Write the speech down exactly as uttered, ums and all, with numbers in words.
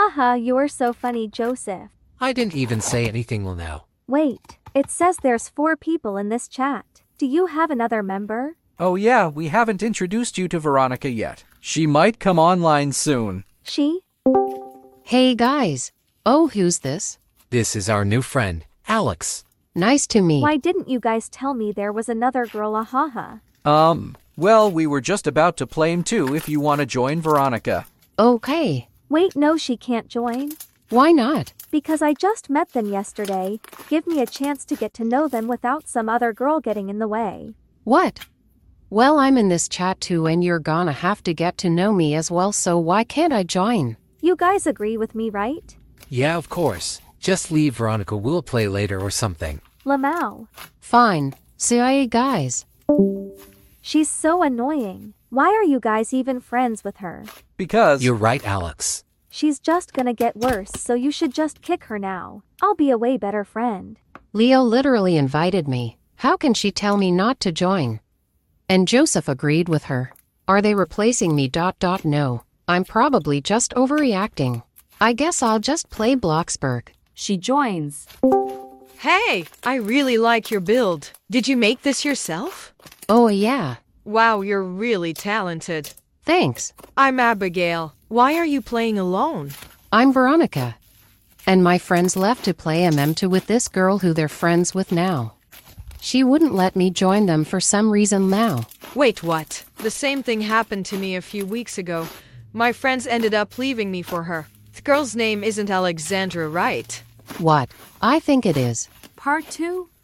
Haha, you're so funny, Joseph. I didn't even say anything till now. Wait, it says there's four people in this chat. Do you have another member? Oh yeah, we haven't introduced you to Veronica yet. She might come online soon. She? Hey guys. Oh, who's this? This is our new friend, Alex. Nice to meet. Why didn't you guys tell me there was another girl? Ahaha. Um, well, we were just about to play him too if you want to join Veronica. Okay. Wait, no, she can't join. Why not? Because I just met them yesterday. Give me a chance to get to know them without some other girl getting in the way. What? Well, I'm in this chat too and you're gonna have to get to know me as well, so why can't I join? You guys agree with me, right? Yeah, of course. Just leave Veronica, we'll play later or something. Lamau. Fine. See ya, guys. She's so annoying. Why are you guys even friends with her? Because... You're right, Alex. She's just gonna get worse, so you should just kick her now. I'll be a way better friend. Leo literally invited me. How can she tell me not to join? And Joseph agreed with her. Are they replacing me? Dot dot no. I'm probably just overreacting. I guess I'll just play Bloxburg. She joins. Hey, I really like your build. Did you make this yourself? Oh yeah. Wow, you're really talented. Thanks. I'm Abigail. Why are you playing alone? I'm Veronica. And my friends left to play M M two with this girl who they're friends with now. She wouldn't let me join them for some reason now. Wait, what? The same thing happened to me a few weeks ago. My friends ended up leaving me for her. The girl's name isn't Alexandra, right? What? I think it is. Part two.